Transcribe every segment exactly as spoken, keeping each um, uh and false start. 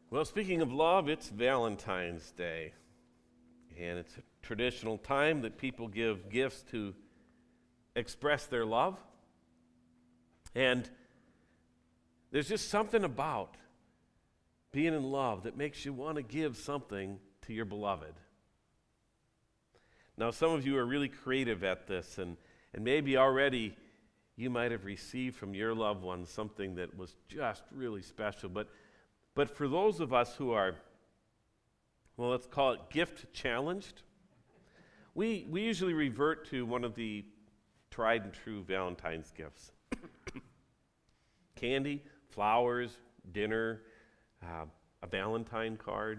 Well, speaking of love, it's Valentine's Day. And it's a traditional time that people give gifts to express their love. And there's just something about being in love that makes you want to give something to your beloved. Now, some of you are really creative at this, and, and maybe already you might have received from your loved one something that was just really special. But, but for those of us who are, well, let's call it gift challenged, we, we usually revert to one of the tried and true Valentine's gifts. Candy, flowers, dinner, uh, a Valentine card.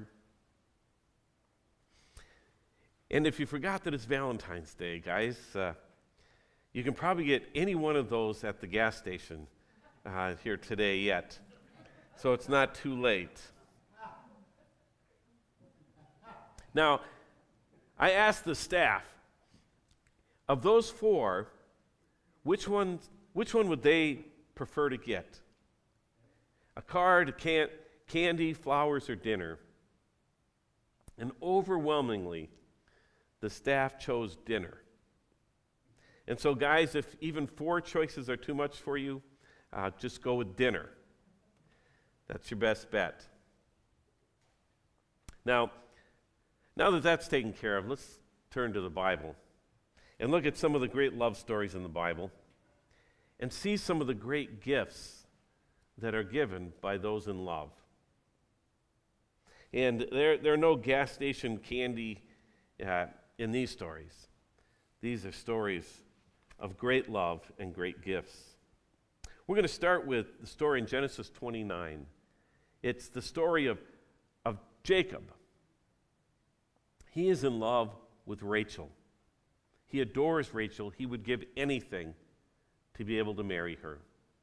And if you forgot that it's Valentine's Day, guys, uh, you can probably get any one of those at the gas station uh, here today yet. So it's not too late. Now, I asked the staff, of those four, which one, which one would they prefer to get? A card, a can, candy, flowers, or dinner? And overwhelmingly, the staff chose dinner. And so, guys, if even four choices are too much for you, uh, just go with dinner. That's your best bet. Now, now that that's taken care of, let's turn to the Bible and look at some of the great love stories in the Bible and see some of the great gifts that are given by those in love. And there, there are no gas station candy uh, in these stories. These are stories of great love and great gifts. We're going to start with the story in Genesis twenty-nine. It's the story of, of Jacob. He is in love with Rachel. He adores Rachel. He would give anything to be able to marry her.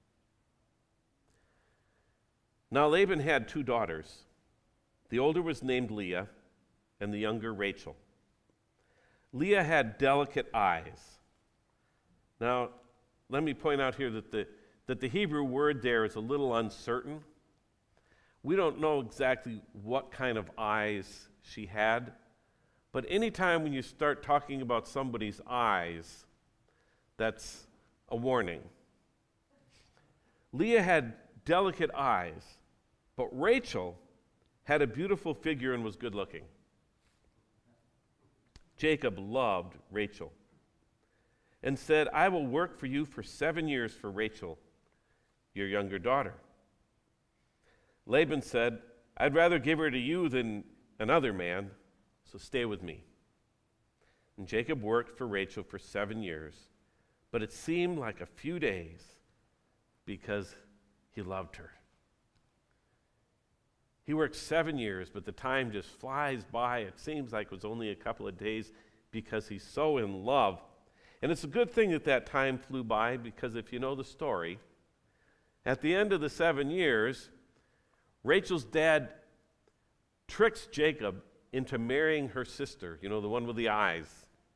Now Laban had two daughters. The older was named Leah, and the younger Rachel. Leah had delicate eyes. Now, let me point out here that the, that the Hebrew word there is a little uncertain. We don't know exactly what kind of eyes she had, but anytime when you start talking about somebody's eyes, that's a warning. Leah had delicate eyes, but Rachel had a beautiful figure and was good looking. Jacob loved Rachel and said, I will work for you for seven years for Rachel, your younger daughter. Laban said, I'd rather give her to you than another man, so stay with me. And Jacob worked for Rachel for seven years, but it seemed like a few days because he loved her. He worked seven years, but the time just flies by. It seems like it was only a couple of days because he's so in love. And it's a good thing that that time flew by, because if you know the story, at the end of the seven years, Rachel's dad tricks Jacob into marrying her sister, you know, the one with the eyes.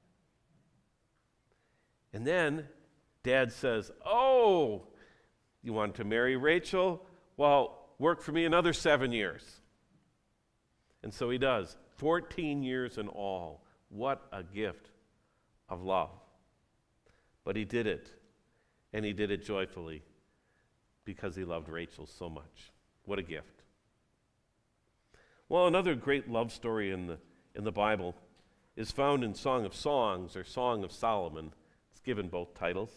And then Dad says, oh, you want to marry Rachel? Well, work for me another seven years. And so he does. fourteen years in all. What a gift of love. But he did it, and he did it joyfully because he loved Rachel so much. What a gift. Well, another great love story in the, in the Bible is found in Song of Songs, or Song of Solomon. It's given both titles.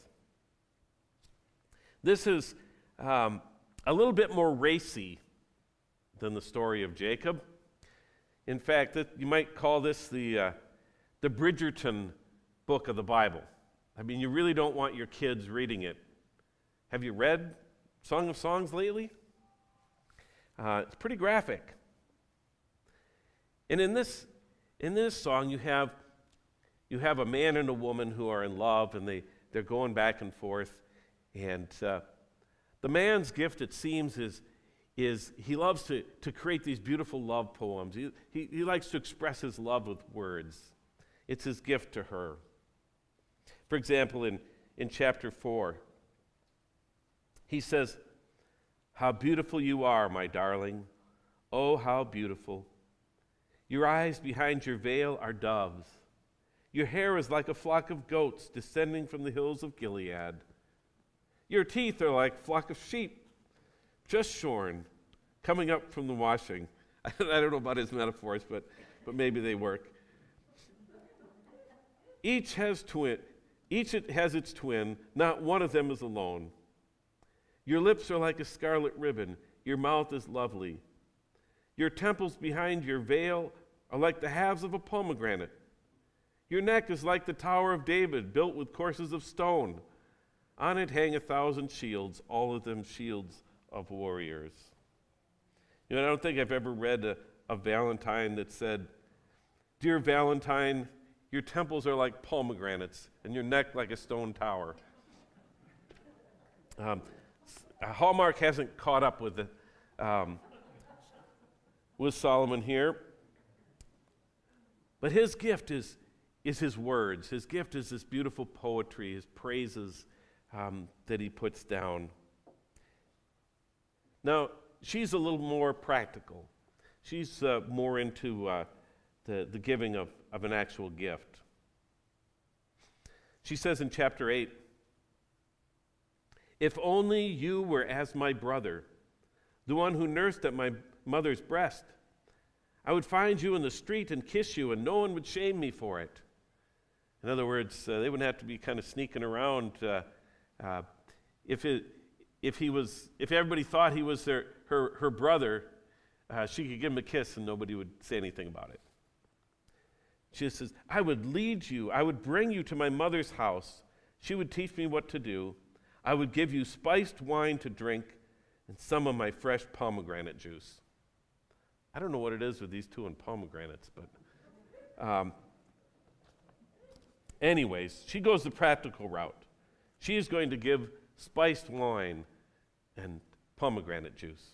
This is um, a little bit more racy than the story of Jacob. In fact, it, you might call this the, uh, the Bridgerton book of the Bible. I mean, you really don't want your kids reading it. Have you read Song of Songs lately? Uh, it's pretty graphic. And in this, in this song, you have, you have a man and a woman who are in love, and they, they're going back and forth. And uh, the man's gift, it seems, is, is he loves to, to create these beautiful love poems. He, he, he likes to express his love with words. It's his gift to her. For example, in, in chapter four, he says, how beautiful you are, my darling. Oh, how beautiful. Your eyes behind your veil are doves. Your hair is like a flock of goats descending from the hills of Gilead. Your teeth are like a flock of sheep, just shorn, coming up from the washing. I don't know about his metaphors, but, but maybe they work. Each has twin, each has its twin, not one of them is alone. Your lips are like a scarlet ribbon, your mouth is lovely. Your temples behind your veil are like the halves of a pomegranate. Your neck is like the Tower of David, built with courses of stone. On it hang a thousand shields, all of them shields of warriors. You know, I don't think I've ever read a, a Valentine that said, "Dear Valentine, your temples are like pomegranates, and your neck like a stone tower." Um, Hallmark hasn't caught up with the, um, with Solomon here, but his gift is is his words. His gift is this beautiful poetry, his praises um, that he puts down. Now, she's a little more practical. She's uh, more into uh, the, the giving of, of an actual gift. She says in chapter eight, "If only you were as my brother, the one who nursed at my mother's breast. I would find you in the street and kiss you, and no one would shame me for it." In other words, uh, they wouldn't have to be kind of sneaking around. Uh, uh, if it, if he was, if everybody thought he was their, her her brother, uh, she could give him a kiss and nobody would say anything about it. She says, "I would lead you. I would bring you to my mother's house. She would teach me what to do. I would give you spiced wine to drink and some of my fresh pomegranate juice." I don't know what it is with these two and pomegranates, but um, anyways, she goes the practical route. She is going to give spiced wine and pomegranate juice.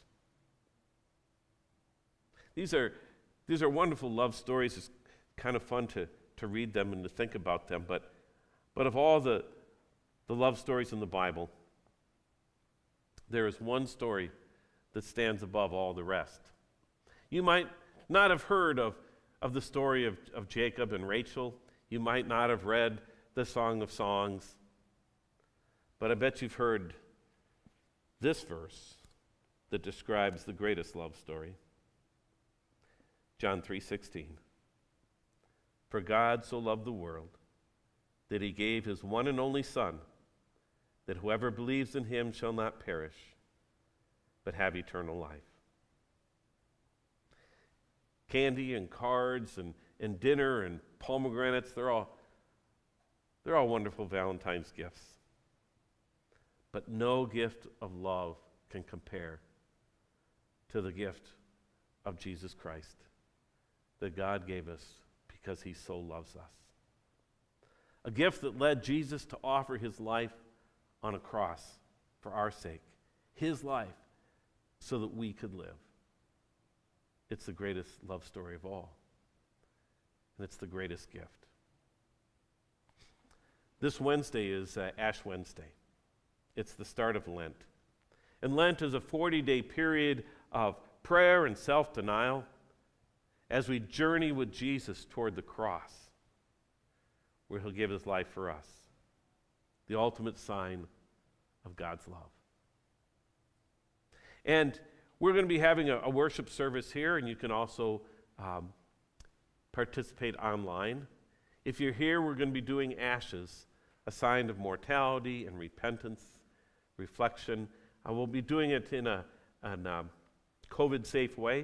These are these are wonderful love stories. It's kind of fun to, to read them and to think about them, but but of all the the love stories in the Bible, there is one story that stands above all the rest. You might not have heard of, of the story of, of Jacob and Rachel. You might not have read the Song of Songs. But I bet you've heard this verse that describes the greatest love story. John three sixteen. "For God so loved the world that he gave his one and only Son, that whoever believes in him shall not perish, but have eternal life." Candy and cards and, and dinner and pomegranates, they're all, they're all wonderful Valentine's gifts. But no gift of love can compare to the gift of Jesus Christ that God gave us because he so loves us. A gift that led Jesus to offer his life on a cross for our sake, his life, so that we could live. It's the greatest love story of all, and it's the greatest gift. This Wednesday is uh, Ash Wednesday. It's the start of Lent. And Lent is a forty-day period of prayer and self-denial as we journey with Jesus toward the cross, where he'll give his life for us, the ultimate sign of God's love. And we're going to be having a, a worship service here, and you can also um, participate online. If you're here, we're going to be doing ashes, a sign of mortality and repentance, reflection. Uh, we'll be doing it in a an, um, COVID-safe way.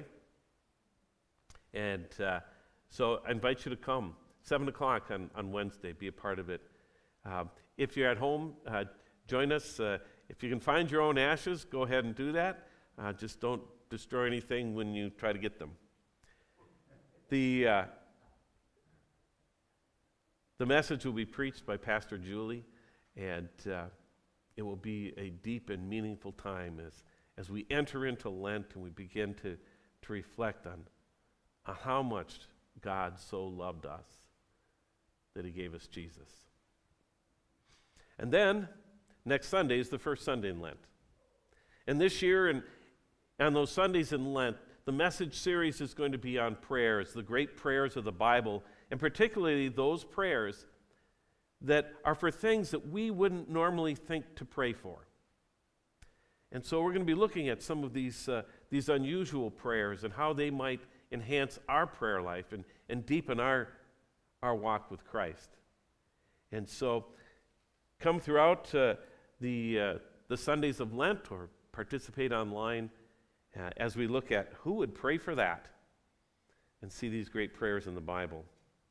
And uh, so I invite you to come, seven o'clock on, on Wednesday, be a part of it. Uh, if you're at home, uh, join us. Uh, if you can find your own ashes, go ahead and do that. Uh, just don't destroy anything when you try to get them. The, uh, the message will be preached by Pastor Julie, and uh, it will be a deep and meaningful time as, as we enter into Lent and we begin to, to reflect on, on how much God so loved us that he gave us Jesus. And then, next Sunday is the first Sunday in Lent. And this year, and on those Sundays in Lent, the message series is going to be on prayers, the great prayers of the Bible, and particularly those prayers that are for things that we wouldn't normally think to pray for. And so we're going to be looking at some of these, uh, these unusual prayers and how they might enhance our prayer life and, and deepen our, our walk with Christ. And so come throughout uh, the, uh, the Sundays of Lent or participate online uh, as we look at who would pray for that and see these great prayers in the Bible.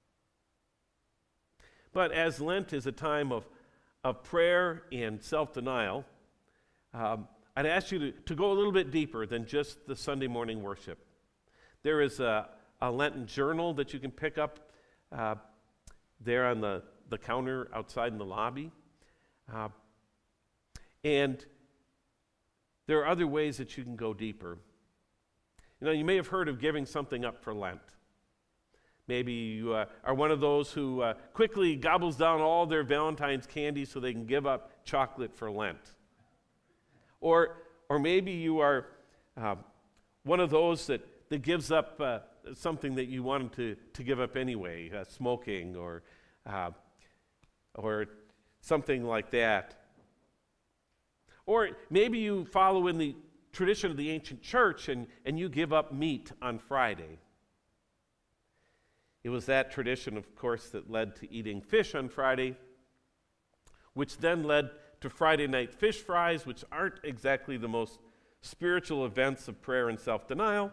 But as Lent is a time of, of prayer and self-denial, um, I'd ask you to, to go a little bit deeper than just the Sunday morning worship. There is a, a Lenten journal that you can pick up uh, there on the, the counter outside in the lobby. Uh, and there are other ways that you can go deeper. You know, you may have heard of giving something up for Lent. Maybe you uh, are one of those who uh, quickly gobbles down all their Valentine's candy so they can give up chocolate for Lent. Or, or maybe you are uh, one of those that, that gives up uh, something that you wanted to, to give up anyway, uh, smoking or, uh, or something like that. Or maybe you follow in the tradition of the ancient church and, and you give up meat on Friday. It was that tradition, of course, that led to eating fish on Friday, which then led to Friday night fish fries, which aren't exactly the most spiritual events of prayer and self-denial.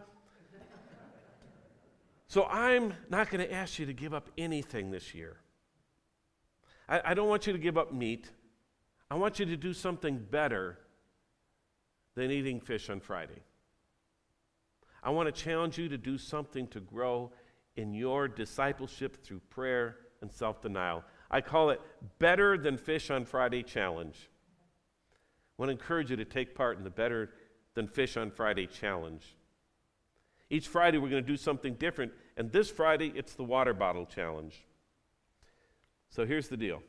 So I'm not going to ask you to give up anything this year. I, I don't want you to give up meat. I want you to do something better than eating fish on Friday. I want to challenge you to do something to grow in your discipleship through prayer and self-denial. I call it Better Than Fish on Friday Challenge. I want to encourage you to take part in the Better Than Fish on Friday Challenge. Each Friday we're going to do something different, and this Friday it's the water bottle challenge. So here's the deal.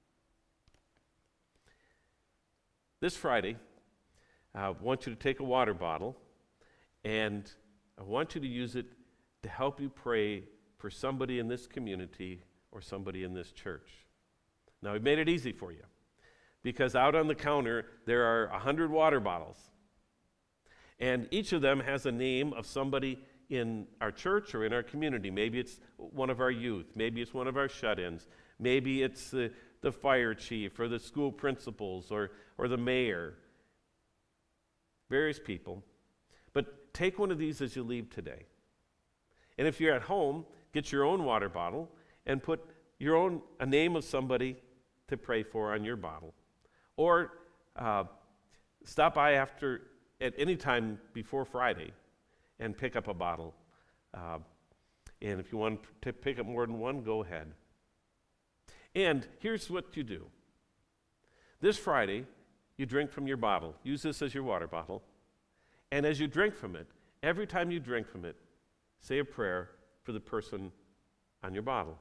This Friday, I want you to take a water bottle, and I want you to use it to help you pray for somebody in this community or somebody in this church. Now, we've made it easy for you because out on the counter there are a hundred water bottles, and each of them has a name of somebody in our church or in our community. Maybe it's one of our youth, maybe it's one of our shut-ins, maybe it's the, the fire chief or the school principals or, or the mayor, various people. But take one of these as you leave today. And if you're at home, get your own water bottle and put your own, a name of somebody to pray for on your bottle. Or uh, stop by after, at any time before Friday and pick up a bottle. Uh, and if you want to pick up more than one, go ahead. And here's what you do. This Friday, you drink from your bottle. Use this as your water bottle. And as you drink from it, every time you drink from it, say a prayer for the person on your bottle.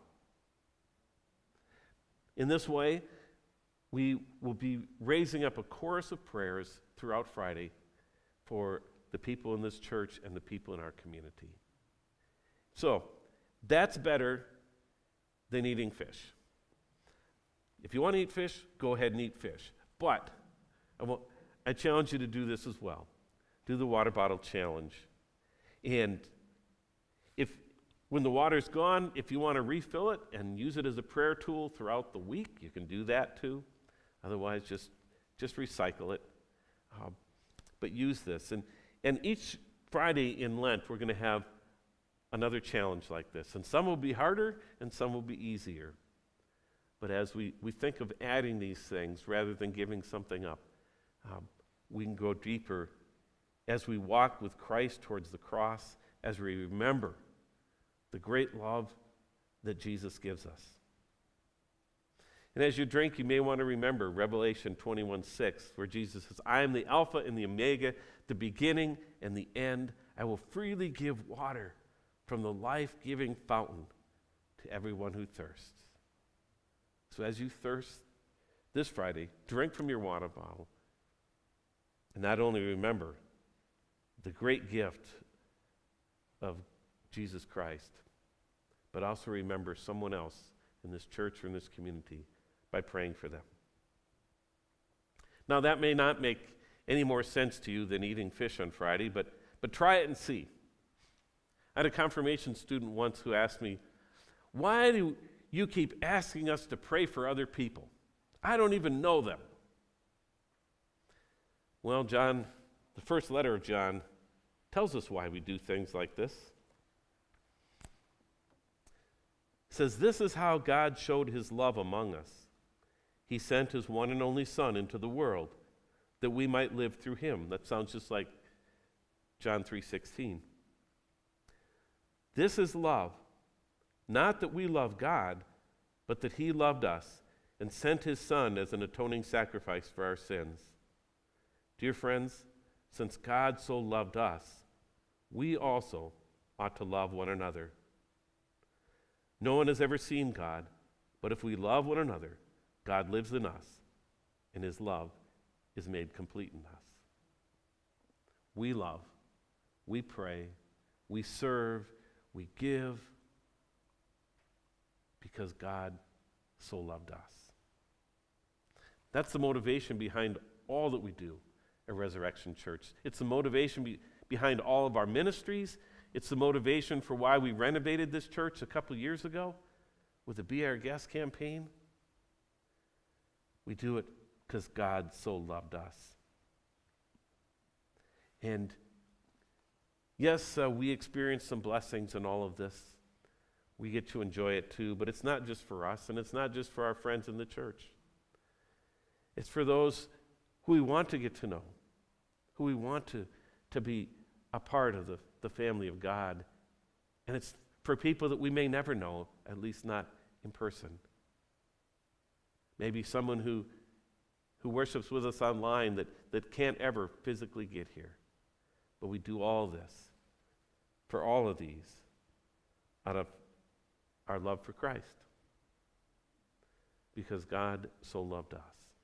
In this way, we will be raising up a chorus of prayers throughout Friday for the people in this church and the people in our community. So, that's better than eating fish. If you want to eat fish, go ahead and eat fish. But I, will, I challenge you to do this as well. Do the water bottle challenge. And if when the water's gone, if you want to refill it and use it as a prayer tool throughout the week, you can do that too. Otherwise, just, just recycle it. Uh, but use this. And, and each Friday in Lent, we're going to have another challenge like this. And some will be harder and some will be easier. But as we, we think of adding these things rather than giving something up, um, we can go deeper as we walk with Christ towards the cross, as we remember the great love that Jesus gives us. And as you drink, you may want to remember Revelation twenty-one six, where Jesus says, I am the Alpha and the Omega, the beginning and the end. I will freely give water from the life-giving fountain to everyone who thirsts. So as you thirst this Friday, drink from your water bottle. And not only remember the great gift of Jesus Christ, but also remember someone else in this church or in this community by praying for them. Now, that may not make any more sense to you than eating fish on Friday, but, but try it and see. I had a confirmation student once who asked me, why do you keep asking us to pray for other people? I don't even know them. Well, John, the first letter of John tells us why we do things like this. It says, this is how God showed his love among us. He sent his one and only Son into the world that we might live through him. That sounds just like John three sixteen. This is love, not that we love God, but that he loved us and sent his Son as an atoning sacrifice for our sins. Dear friends, since God so loved us, we also ought to love one another. No one has ever seen God, but if we love one another, God lives in us, and his love is made complete in us. We love, we pray, we serve, we give, because God so loved us. That's the motivation behind all that we do at Resurrection Church. It's the motivation be- behind all of our ministries. It's the motivation for why we renovated this church a couple years ago with the Be Our Guest campaign. We do it because God so loved us. And yes, uh, we experience some blessings in all of this. We get to enjoy it too, but it's not just for us, and it's not just for our friends in the church. It's for those who we want to get to know, who we want to, to be a part of the, the family of God. And it's for people that we may never know, at least not in person. Maybe someone who, who worships with us online that, that can't ever physically get here. But we do all this for all of these out of our love for Christ, because God so loved us.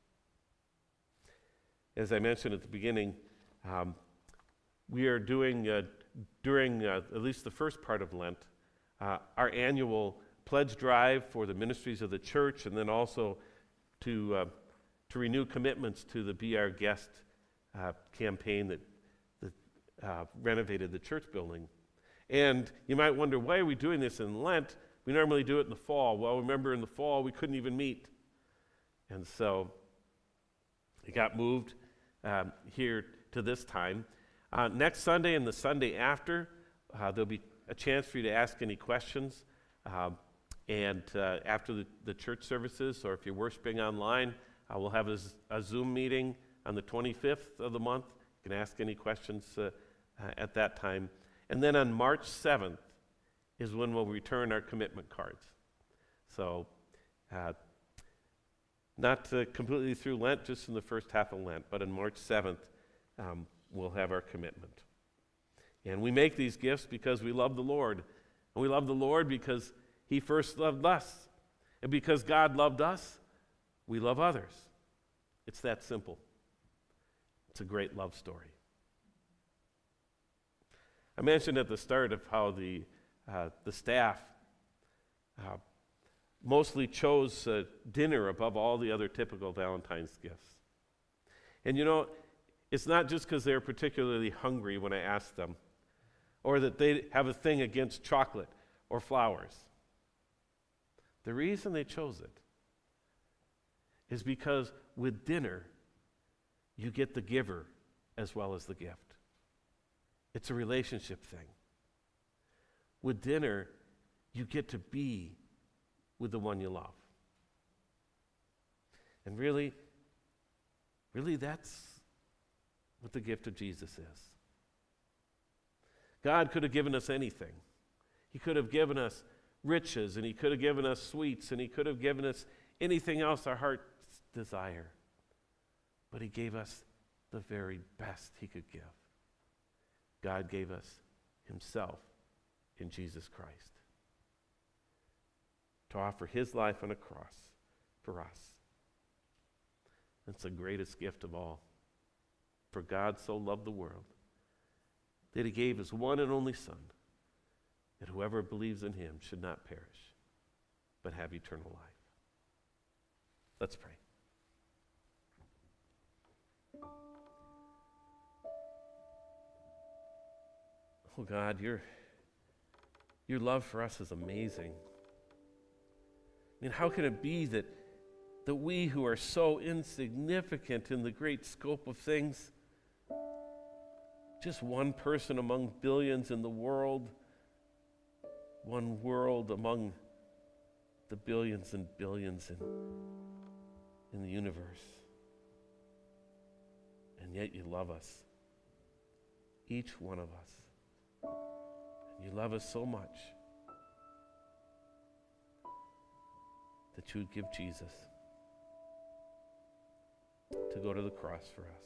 As I mentioned at the beginning, um, we are doing, uh, during uh, at least the first part of Lent, uh, our annual pledge drive for the ministries of the church, and then also to, uh, to renew commitments to the Be Our Guest uh, campaign that, that uh, renovated the church building. And you might wonder, why are we doing this in Lent? We normally do it in the fall. Well, remember in the fall we couldn't even meet. And so it got moved um, here to this time. Uh, next Sunday and the Sunday after, uh, there'll be a chance for you to ask any questions. Uh, and uh, after the, the church services, or if you're worshiping online, uh, we'll have a, a Zoom meeting on the twenty-fifth of the month. You can ask any questions uh, uh, at that time. And then on March seventh is when we'll return our commitment cards. So uh, not uh, completely through Lent, just in the first half of Lent, but on March seventh, um, we'll have our commitment. And we make these gifts because we love the Lord. And we love the Lord because he first loved us. And because God loved us, we love others. It's that simple. It's a great love story. I mentioned at the start of how the, uh, the staff uh, mostly chose uh, dinner above all the other typical Valentine's gifts. And you know, it's not just because they're particularly hungry when I ask them, or that they have a thing against chocolate or flowers. The reason they chose it is because with dinner, you get the giver as well as the gift. It's a relationship thing. With dinner, you get to be with the one you love. And really, really that's what the gift of Jesus is. God could have given us anything. He could have given us riches, and he could have given us sweets, and he could have given us anything else our hearts desire. But he gave us the very best he could give. God gave us himself in Jesus Christ to offer his life on a cross for us. That's the greatest gift of all. For God so loved the world that he gave his one and only Son, that whoever believes in him should not perish, but have eternal life. Let's pray. Oh God, your, your love for us is amazing. I mean, how can it be that, that we who are so insignificant in the great scope of things, just one person among billions in the world, one world among the billions and billions in, in the universe, and yet you love us, each one of us. You love us so much that you would give Jesus to go to the cross for us.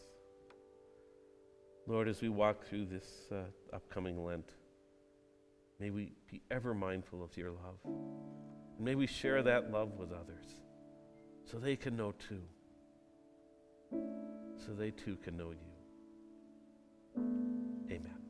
Lord, as we walk through this uh, upcoming Lent, may we be ever mindful of your love. And may we share that love with others so they can know too. So they too can know you. Amen.